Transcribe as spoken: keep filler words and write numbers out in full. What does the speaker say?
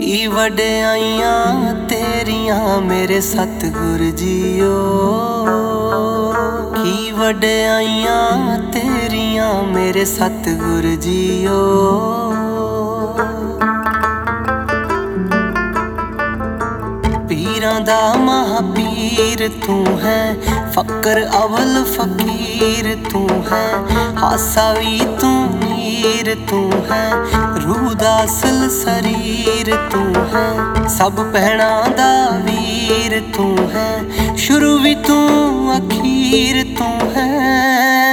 की वड्याइयां तेरियां मेरे सतगुर जीओ, की वड्याइयां तेरियां मेरे सतगुर जीओ। पीरां दा महापीर तू है, फकर अवल फकीर तू है, हासा भी तू मीर तू है, रूह दा असल शरीर तू है, सब भैणां दा वीर तू है, शुरू भी तू अखीर तू है।